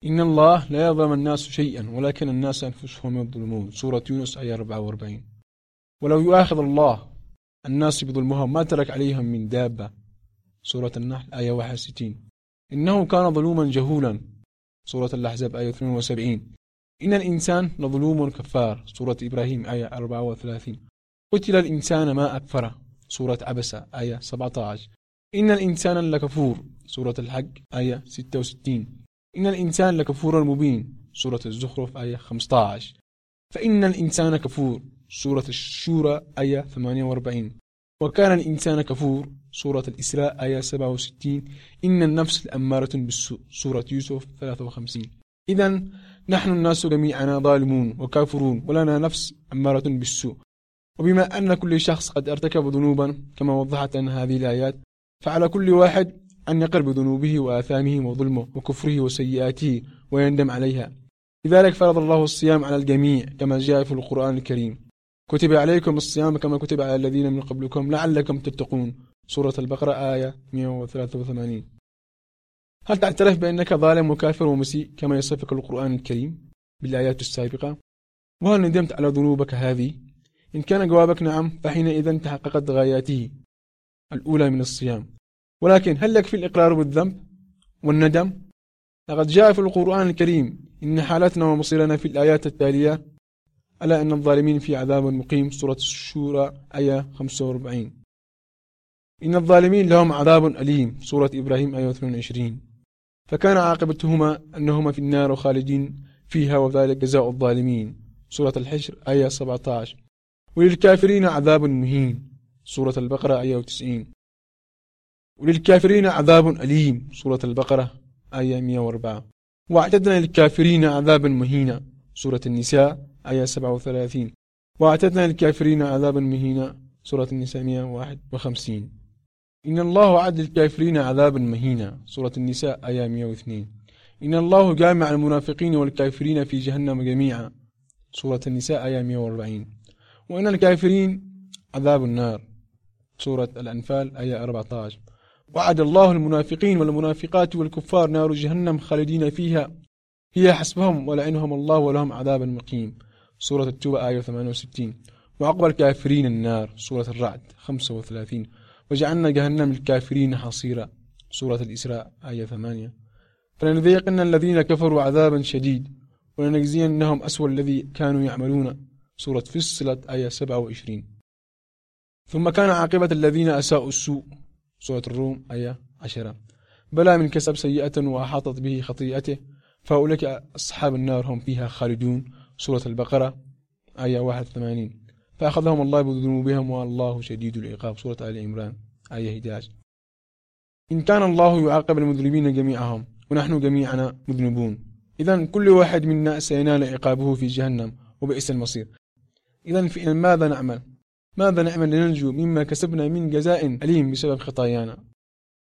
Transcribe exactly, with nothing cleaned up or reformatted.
إن الله لا يظلم الناس شيئا ولكن الناس أنفسهم يظلمون. سورة يونس آية أربعة وأربعين. ولو يؤاخذ الله الناس بظلمهم ما ترك عليهم من دابة. سورة النحل آية واحد وستين. إنه كان ظلوما جهولا. سورة الأحزاب آية اثنين وسبعين. إن الإنسان لظلوم كفار. سورة إبراهيم آية أربعة وثلاثين. قتل الإنسان ما أكفره. سورة عبسة آية سبعة عشر. إن الإنسان لكفور. سورة الحج آية ستة وستين. إن الإنسان لكفور مبين. سورة الزخرف آية خمسة عشر. فإن الإنسان كفور. سورة الشورى آية ثمانية وأربعين. وكان الإنسان كفور. سورة الإسراء آية سبعة وستين. إن النفس الأمارة بالسوء. سورة يوسف ثلاثة وخمسين. إذن نحن الناس جميعنا ظالمون وكافرون ولنا نفس أمارة بالسوء. وبما أن كل شخص قد ارتكب ذنوبا كما وضحت لنا هذه الآيات، فعلى كل واحد أن يقر بذنوبه وآثامه وظلمه وكفره وسيئاته ويندم عليها. لذلك فرض الله الصيام على الجميع كما جاء في القرآن الكريم: كتب عليكم الصيام كما كتب على الذين من قبلكم لعلكم تتقون. سورة البقرة آية مئة وثلاثة وثمانين. هل تعترف بأنك ظالم وكافر ومسيء كما يصفك القرآن الكريم بالآيات السابقة؟ وهل ندمت على ذنوبك هذه؟ إن كان جوابك نعم فحينئذ تحققت غاياته الأولى من الصيام. ولكن هل يكفي الإقرار بالذنب والندم؟ لقد جاء في القرآن الكريم: إن حالتنا ومصيرنا في الآيات التالية: ألا أن الظالمين في عذاب مقيم. سورة الشورى آية خمسة وأربعين. إن الظالمين لهم عذاب أليم. سورة إبراهيم آية اثنين وعشرين. فكان عاقبتهما أنهما في النار خالدين فيها وذلك جزاء الظالمين. سورة الحشر آية سبعة عشر. وللكافرين عذاب مهين. سورة البقرة آية تسعين. وللكافرين عذاب أليم. سورة البقرة آية مئة وأربعة. واعتدنا للكافرين عذابا مهينا. سورة النساء آية سبعة وثلاثين. واعتدنا للكافرين عذابا مهينا. سورة النساء مئة وواحد وخمسين. إن الله وعد للكافرين عذابا مهينا. سورة النساء آية مئة واثنين. إن الله جامع المنافقين والكافرين في جهنم جميعا. سورة النساء آية مئة وأربعين. وإن الكافرين عذاب النار. سورة الأنفال آية أربعة عشر. وعد الله المنافقين والمنافقات والكفار نار جهنم خالدين فيها هي حسبهم ولعنهم الله ولهم عذاب مقيم. سورة التوبة آية ثمانية وستين. وعقب الكافرين النار. سورة الرعد خمسة وثلاثين. وجعلنا جهنم للكافرين حصيرا. سورة الإسراء آية ثمانية. فلنذيقن الذين كفروا عذابا شديد ولنجزينهم أسوأ الذي كانوا يعملون. سورة فصلت آية سبعة وعشرين. ثم كان عاقبة الذين أساءوا السوء. سورة الروم آية عشرة. بلى من كسب سيئة وأحاطت به خطيئته فأولئك أصحاب النار هم فيها خالدون. سورة البقرة آية واحد وثمانين. فأخذهم الله بذنوبهم والله شديد العقاب. سورة آل عمران آية أحد عشر. إن كان الله يعاقب المذنبين جميعهم ونحن جميعنا مذنبون، إذن كل واحد منا سينال عقابه في جهنم وبئس المصير. إذن في ماذا نعمل؟ ماذا نعمل لننجو مما كسبنا من جزاء أليم بسبب خطايانا؟